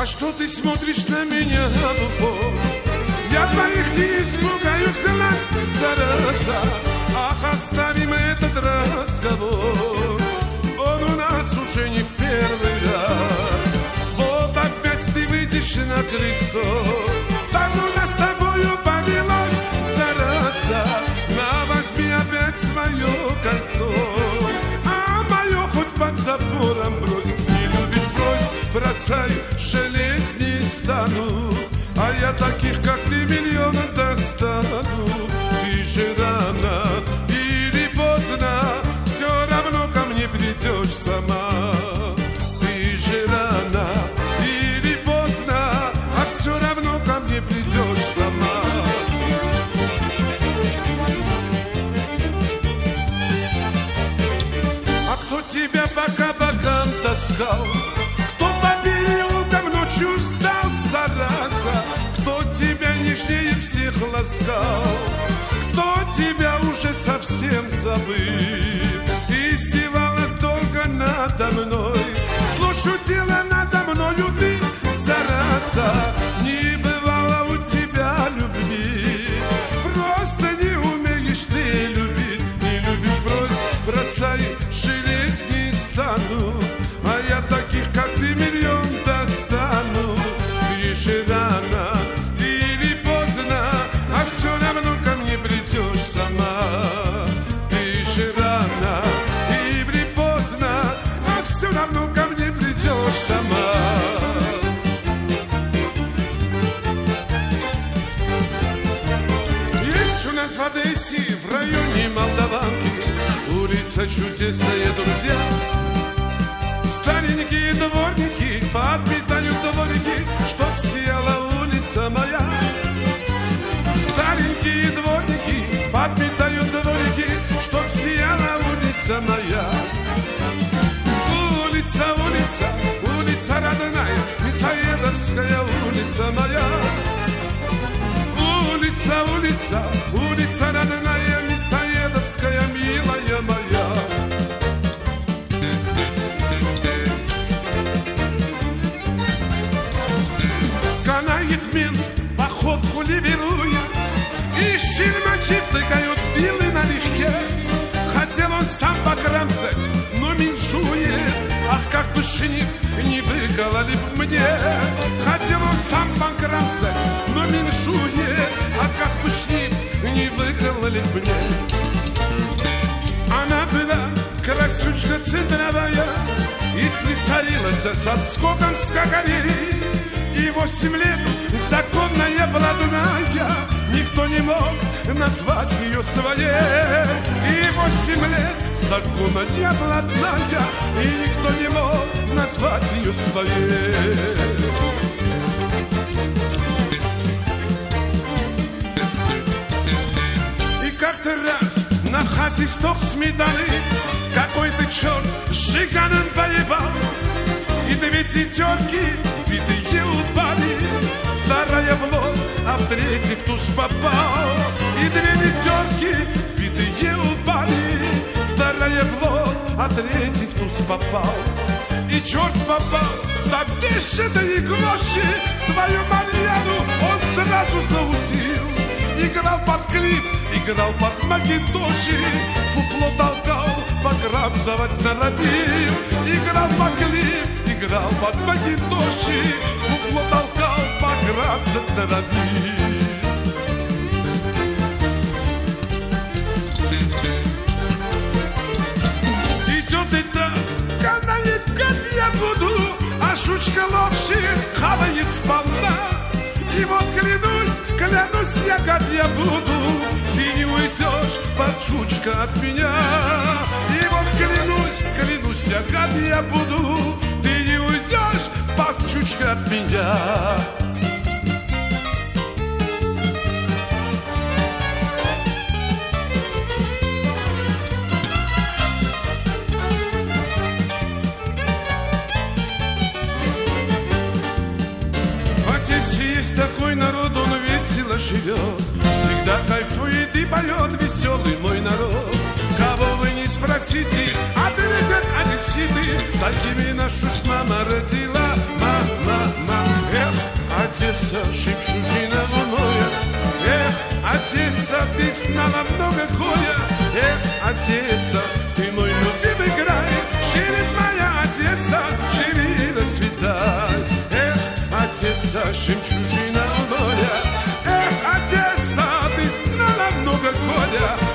что ты смотришь на меня в упор? Я твоих не испугаюсь глаз, зараза. Ах, оставим этот разговор, он у нас уже не в первый раз. Вот опять ты выйдешь на крыльцо, давно нас с тобою повелось, зараза. На, возьми опять свое кольцо, а мое хоть под забором брось. Не любишь, брось, бросай, жалеть не стану. А я таких, как ты, миллион достану. Ты же рано или поздно все равно ко мне придешь сама. Ты же рано или поздно, а все равно ко мне придешь сама. А кто тебя по кабакам таскал? Кто по переулкам ночью ждал, зараза? Кто тебя нежнее всех ласкал? Кто тебя уже совсем забыл? И издевалась долго надо мной, зло шутила надо мною ты, зараза. Не бывало у тебя любви, просто не умеешь ты любить. Не любишь, брось, бросай, жалеть не стану. А я таких, как ты, миллион достану. Ты же рано или поздно, а все равно ко мне придешь сама. Ты же рано или поздно, а все равно ко мне придешь сама. Есть у нас в Одессе, в районе Молдаванки, улица чудесная, друзья. Старенькие дворники подметают дворики, чтоб сияла улица моя. Старенькие дворники подметают дворики, чтоб сияла улица моя. Улица, улица, улица родная, Мясоедовская улица моя. Улица, улица, улица родная, Мясоедовская, милая моя. Канает мент, походку ливируя, и щельмачи втыкают вилы налегке. Хотел он сам покромсать, но меньшует. Ах, как бы шиник не выкололи б мне. Хотел он сам покромсать, но меньшует. Ах, как бы шиник не выкололи б мне. Она была красючка центровая, и слесарилась со скоком скакарей. И 8 лет законная блатная, никто не мог назвать ее своей. И 8 лет законная блатная, и никто не мог назвать ее своей. И как-то раз на хате сток сметаны какой-то черт с жиганом воевал. И 2 тетерки битые упали, вторая в лоб, а в третий в туз попал. И 2 тетерки битые упали, вторая в лоб, а третий в туз попал. И черт попал за бешеные гроши, свою Марьяну он сразу заутил. Играл под клип, играл под макинтоши, фуфло толкал, пограбзовать норовил. Играл под клип, играл под макинтоши, фуфло толкал, пограбзовать норовил. Идет и так, канает, как я буду, а жучка ловчи хавает сполна. И вот клянусь я, как я буду, ты не уйдешь, пачучка, от меня. И вот клянусь я, как я буду, ты не уйдешь, пачучка, от меня. Есть такой народ, он весело живет, всегда кайфует и поет веселый мой народ. Кого вы не спросите, ответят одесситы, такими нашу ж мама родила. Мама, Одесса, жемчужина моя. Эх, Одесса, ты знала много горя. Эх, Одесса, ты мой любимый край. Живет моя Одесса, живи до свидания. Эх, Одесса, жемчужина моя. Эх, Одесса, ты знала много горя.